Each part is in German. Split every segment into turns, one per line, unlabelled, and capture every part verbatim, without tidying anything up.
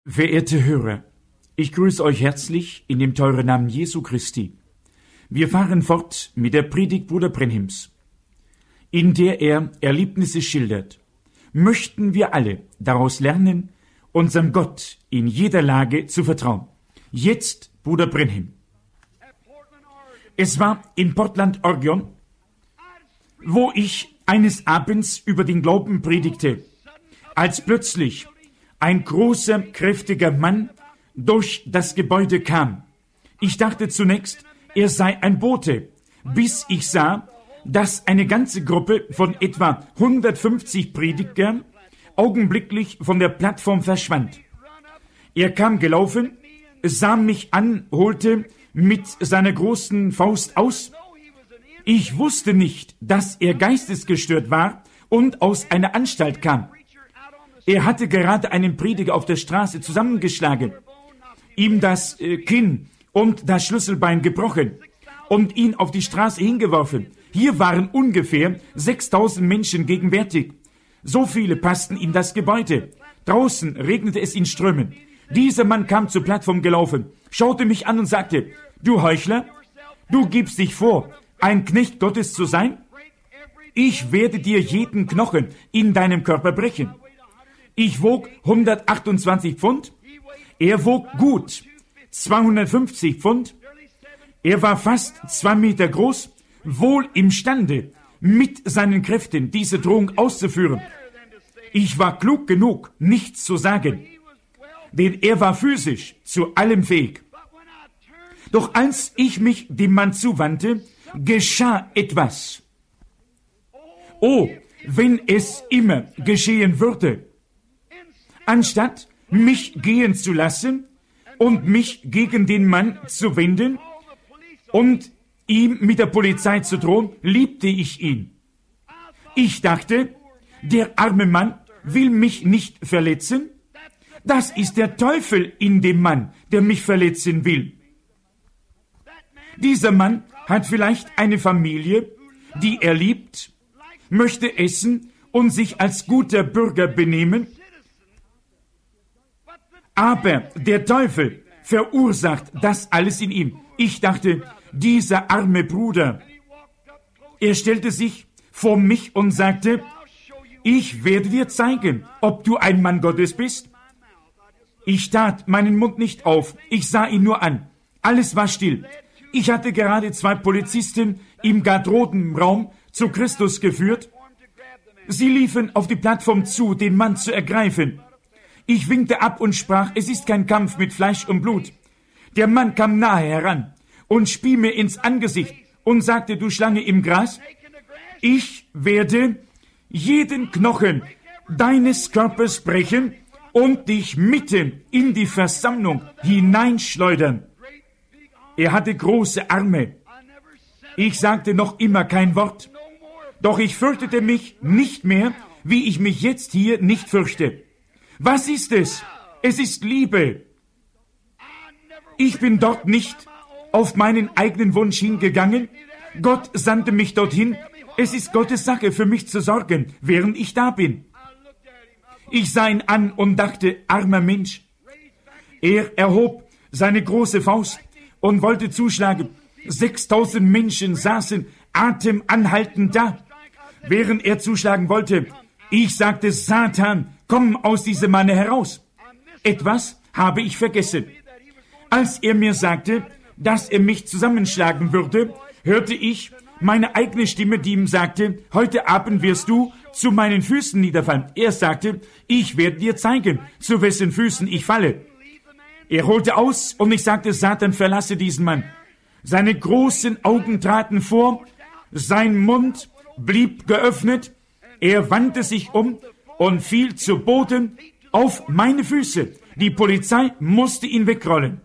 Verehrte Hörer, ich grüße euch herzlich in dem teuren Namen Jesu Christi. Wir fahren fort mit der Predigt Bruder Brenhims, in der er Erlebnisse schildert. Möchten wir alle daraus lernen, unserem Gott in jeder Lage zu vertrauen. Jetzt Bruder Brenhim. Es war in Portland, Oregon, wo ich eines Abends über den Glauben predigte, als plötzlich ein großer, kräftiger Mann durch das Gebäude kam. Ich dachte zunächst, er sei ein Bote, bis ich sah, dass eine ganze Gruppe von etwa hundertfünfzig Predigern augenblicklich von der Plattform verschwand. Er kam gelaufen, sah mich an, holte mit seiner großen Faust aus. Ich wusste nicht, dass er geistesgestört war und aus einer Anstalt kam. Er hatte gerade einen Prediger auf der Straße zusammengeschlagen, ihm das äh, Kinn und das Schlüsselbein gebrochen und ihn auf die Straße hingeworfen. Hier waren ungefähr sechstausend Menschen gegenwärtig. So viele passten in das Gebäude. Draußen regnete es in Strömen. Dieser Mann kam zur Plattform gelaufen, schaute mich an und sagte, du Heuchler, du gibst dich vor, ein Knecht Gottes zu sein? Ich werde dir jeden Knochen in deinem Körper brechen. Ich wog hundertachtundzwanzig Pfund, er wog gut zweihundertfünfzig Pfund, er war fast zwei Meter groß, wohl imstande, mit seinen Kräften diese Drohung auszuführen. Ich war klug genug, nichts zu sagen, denn er war physisch zu allem fähig. Doch als ich mich dem Mann zuwandte, geschah etwas. Oh, wenn es immer geschehen würde! Anstatt mich gehen zu lassen und mich gegen den Mann zu wenden und ihm mit der Polizei zu drohen, liebte ich ihn. Ich dachte, der arme Mann will mich nicht verletzen. Das ist der Teufel in dem Mann, der mich verletzen will. Dieser Mann hat vielleicht eine Familie, die er liebt, möchte essen und sich als guter Bürger benehmen. Aber der Teufel verursacht das alles in ihm. Ich dachte, dieser arme Bruder, er stellte sich vor mich und sagte, ich werde dir zeigen, ob du ein Mann Gottes bist. Ich tat meinen Mund nicht auf, ich sah ihn nur an. Alles war still. Ich hatte gerade zwei Polizisten im Garderobenraum zu Christus geführt. Sie liefen auf die Plattform zu, den Mann zu ergreifen. Ich winkte ab und sprach, es ist kein Kampf mit Fleisch und Blut. Der Mann kam nahe heran und spie mir ins Angesicht und sagte, du Schlange im Gras, ich werde jeden Knochen deines Körpers brechen und dich mitten in die Versammlung hineinschleudern. Er hatte große Arme. Ich sagte noch immer kein Wort. Doch ich fürchtete mich nicht mehr, wie ich mich jetzt hier nicht fürchte. Was ist es? Es ist Liebe. Ich bin dort nicht auf meinen eigenen Wunsch hingegangen. Gott sandte mich dorthin. Es ist Gottes Sache, für mich zu sorgen, während ich da bin. Ich sah ihn an und dachte, armer Mensch. Er erhob seine große Faust und wollte zuschlagen. Sechstausend Menschen saßen atemanhaltend da, während er zuschlagen wollte. Ich sagte, Satan, komm aus diesem Manne heraus. Etwas habe ich vergessen. Als er mir sagte, dass er mich zusammenschlagen würde, hörte ich meine eigene Stimme, die ihm sagte, heute Abend wirst du zu meinen Füßen niederfallen. Er sagte, ich werde dir zeigen, zu wessen Füßen ich falle. Er holte aus und ich sagte, Satan, verlasse diesen Mann. Seine großen Augen traten vor, sein Mund blieb geöffnet, er wandte sich um und fiel zu Boden auf meine Füße. Die Polizei musste ihn wegrollen.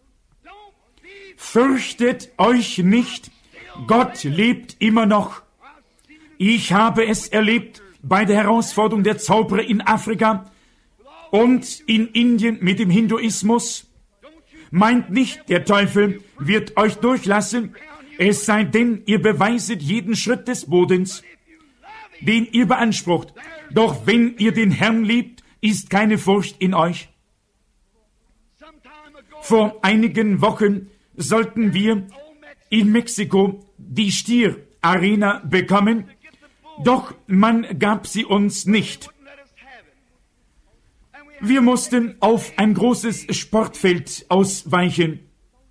Fürchtet euch nicht, Gott lebt immer noch. Ich habe es erlebt bei der Herausforderung der Zauberer in Afrika und in Indien mit dem Hinduismus. Meint nicht, der Teufel wird euch durchlassen, es sei denn, ihr beweiset jeden Schritt des Bodens, den ihr beansprucht. Doch wenn ihr den Herrn liebt, ist keine Furcht in euch. Vor einigen Wochen sollten wir in Mexiko die Stier-Arena bekommen, doch man gab sie uns nicht. Wir mussten auf ein großes Sportfeld ausweichen.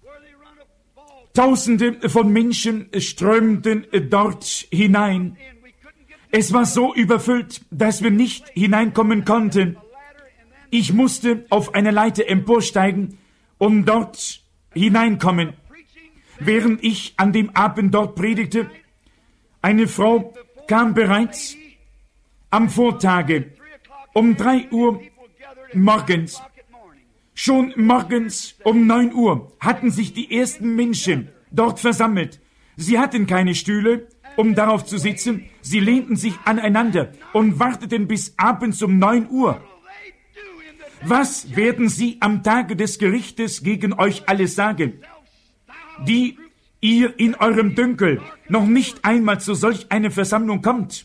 Tausende von Menschen strömten dort hinein. Es war so überfüllt, dass wir nicht hineinkommen konnten. Ich musste auf eine Leiter emporsteigen, um dort hineinkommen. Während ich an dem Abend dort predigte, eine Frau kam bereits am Vortage um drei Uhr morgens. Schon morgens um neun Uhr hatten sich die ersten Menschen dort versammelt. Sie hatten keine Stühle, um darauf zu sitzen. Sie lehnten sich aneinander und warteten bis abends um neun Uhr. Was werden sie am Tage des Gerichtes gegen euch alle sagen, die ihr in eurem Dünkel noch nicht einmal zu solch einer Versammlung kommt?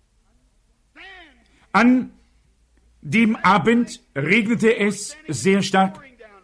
An dem Abend regnete es sehr stark.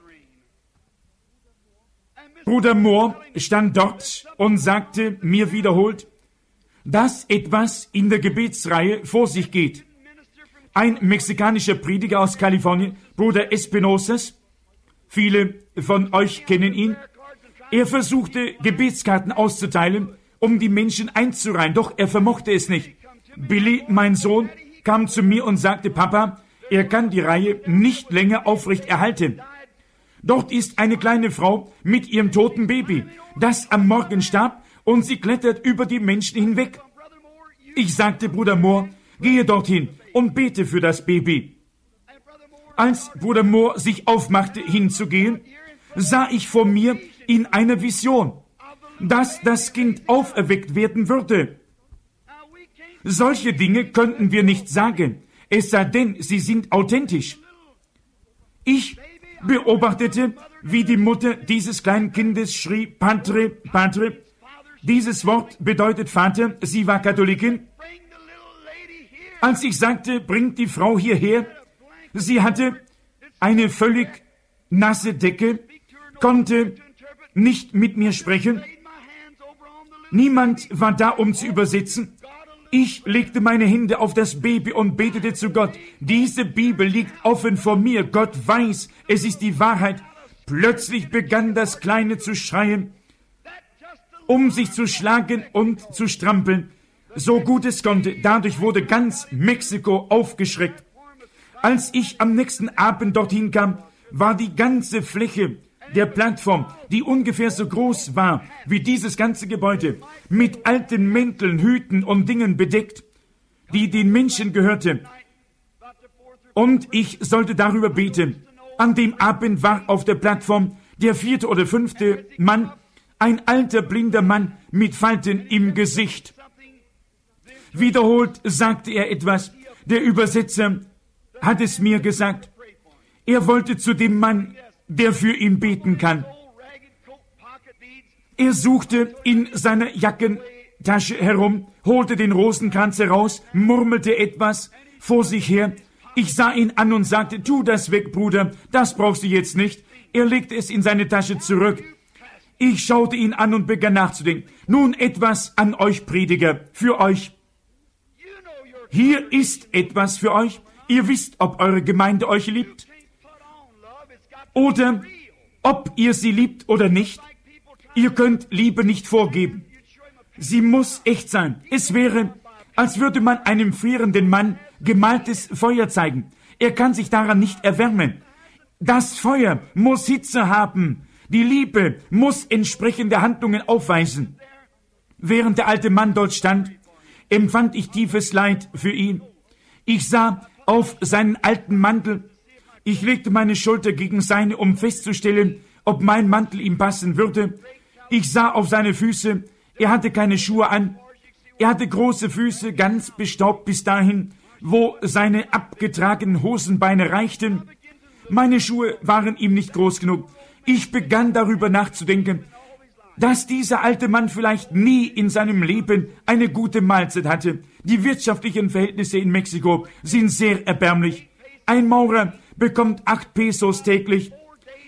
Bruder Moore stand dort und sagte mir wiederholt, dass etwas in der Gebetsreihe vor sich geht. Ein mexikanischer Prediger aus Kalifornien, Bruder Espinosa, viele von euch kennen ihn, er versuchte Gebetskarten auszuteilen, um die Menschen einzureihen, doch er vermochte es nicht. Billy, mein Sohn, kam zu mir und sagte, Papa, er kann die Reihe nicht länger aufrecht erhalten. Dort ist eine kleine Frau mit ihrem toten Baby, das am Morgen starb, und sie klettert über die Menschen hinweg. Ich sagte, Bruder Moore, gehe dorthin und bete für das Baby. Als Bruder Moore sich aufmachte, hinzugehen, sah ich vor mir in einer Vision, dass das Kind auferweckt werden würde. Solche Dinge könnten wir nicht sagen, es sei denn, sie sind authentisch. Ich beobachtete, wie die Mutter dieses kleinen Kindes schrie, Padre, Padre. Dieses Wort bedeutet Vater, sie war Katholikin. Als ich sagte, bringt die Frau hierher, sie hatte eine völlig nasse Decke, konnte nicht mit mir sprechen. Niemand war da, um zu übersetzen. Ich legte meine Hände auf das Baby und betete zu Gott. Diese Bibel liegt offen vor mir. Gott weiß, es ist die Wahrheit. Plötzlich begann das Kleine zu schreien, um sich zu schlagen und zu strampeln, so gut es konnte. Dadurch wurde ganz Mexiko aufgeschreckt. Als ich am nächsten Abend dorthin kam, war die ganze Fläche der Plattform, die ungefähr so groß war wie dieses ganze Gebäude, mit alten Mänteln, Hüten und Dingen bedeckt, die den Menschen gehörte. Und ich sollte darüber beten. An dem Abend war auf der Plattform der vierte oder fünfte Mann, ein alter blinder Mann mit Falten im Gesicht. Wiederholt sagte er etwas. Der Übersetzer hat es mir gesagt. Er wollte zu dem Mann, der für ihn beten kann. Er suchte in seiner Jackentasche herum, holte den Rosenkranz heraus, murmelte etwas vor sich her. Ich sah ihn an und sagte, tu das weg, Bruder, das brauchst du jetzt nicht. Er legte es in seine Tasche zurück. Ich schaute ihn an und begann nachzudenken. Nun etwas an euch Prediger, für euch. Hier ist etwas für euch. Ihr wisst, ob eure Gemeinde euch liebt oder ob ihr sie liebt oder nicht. Ihr könnt Liebe nicht vorgeben. Sie muss echt sein. Es wäre, als würde man einem frierenden Mann gemaltes Feuer zeigen. Er kann sich daran nicht erwärmen. Das Feuer muss Hitze haben. Die Liebe muss entsprechende Handlungen aufweisen. Während der alte Mann dort stand, empfand ich tiefes Leid für ihn. Ich sah auf seinen alten Mantel. Ich legte meine Schulter gegen seine, um festzustellen, ob mein Mantel ihm passen würde. Ich sah auf seine Füße. Er hatte keine Schuhe an. Er hatte große Füße, ganz bestaubt bis dahin, wo seine abgetragenen Hosenbeine reichten. Meine Schuhe waren ihm nicht groß genug. Ich begann darüber nachzudenken, dass dieser alte Mann vielleicht nie in seinem Leben eine gute Mahlzeit hatte. Die wirtschaftlichen Verhältnisse in Mexiko sind sehr erbärmlich. Ein Maurer bekommt acht Pesos täglich.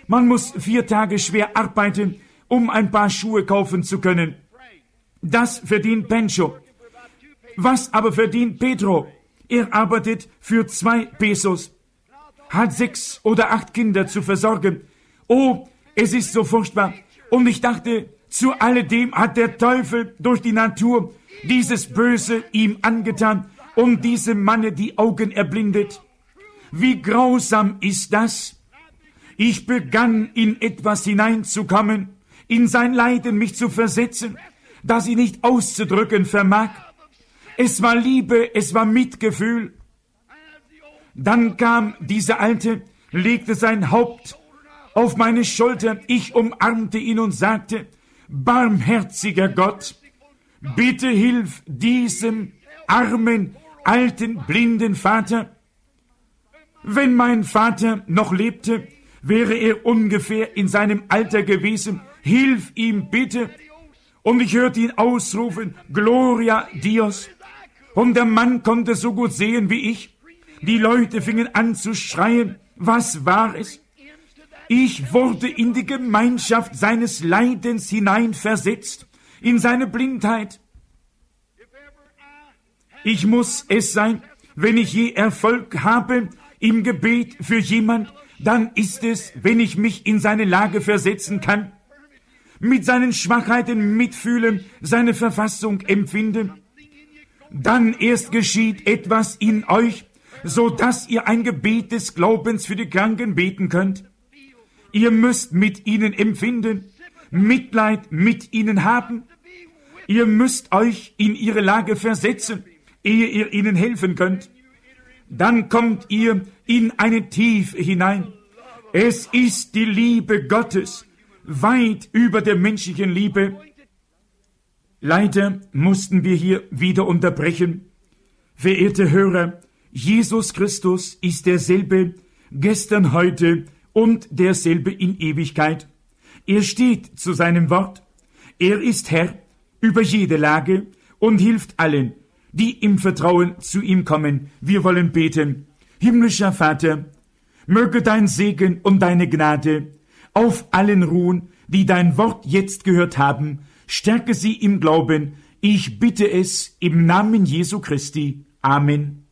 Man muss vier Tage schwer arbeiten, um ein paar Schuhe kaufen zu können. Das verdient Pencho. Was aber verdient Pedro? Er arbeitet für zwei Pesos, hat sechs oder acht Kinder zu versorgen. Oh, es ist so furchtbar. Und ich dachte, zu alledem hat der Teufel durch die Natur dieses Böse ihm angetan und diesem Manne die Augen erblindet. Wie grausam ist das? Ich begann in etwas hineinzukommen, in sein Leiden mich zu versetzen, das ich nicht auszudrücken vermag. Es war Liebe, es war Mitgefühl. Dann kam dieser Alte, legte sein Haupt auf meine Schulter, ich umarmte ihn und sagte, barmherziger Gott, bitte hilf diesem armen, alten, blinden Vater. Wenn mein Vater noch lebte, wäre er ungefähr in seinem Alter gewesen. Hilf ihm bitte. Und ich hörte ihn ausrufen, Gloria Dios. Und der Mann konnte so gut sehen wie ich. Die Leute fingen an zu schreien. Was war es? Ich wurde in die Gemeinschaft seines Leidens hineinversetzt, in seine Blindheit. Ich muss es sein, wenn ich je Erfolg habe im Gebet für jemand, dann ist es, wenn ich mich in seine Lage versetzen kann, mit seinen Schwachheiten mitfühlen, seine Verfassung empfinden. Dann erst geschieht etwas in euch, so dass ihr ein Gebet des Glaubens für die Kranken beten könnt. Ihr müsst mit ihnen empfinden, Mitleid mit ihnen haben. Ihr müsst euch in ihre Lage versetzen, ehe ihr ihnen helfen könnt. Dann kommt ihr in eine Tiefe hinein. Es ist die Liebe Gottes, weit über der menschlichen Liebe. Leider mussten wir hier wieder unterbrechen. Verehrte Hörer, Jesus Christus ist derselbe gestern, heute und derselbe in Ewigkeit. Er steht zu seinem Wort. Er ist Herr über jede Lage und hilft allen, die im Vertrauen zu ihm kommen. Wir wollen beten. Himmlischer Vater, möge dein Segen und deine Gnade auf allen ruhen, die dein Wort jetzt gehört haben. Stärke sie im Glauben. Ich bitte es im Namen Jesu Christi. Amen.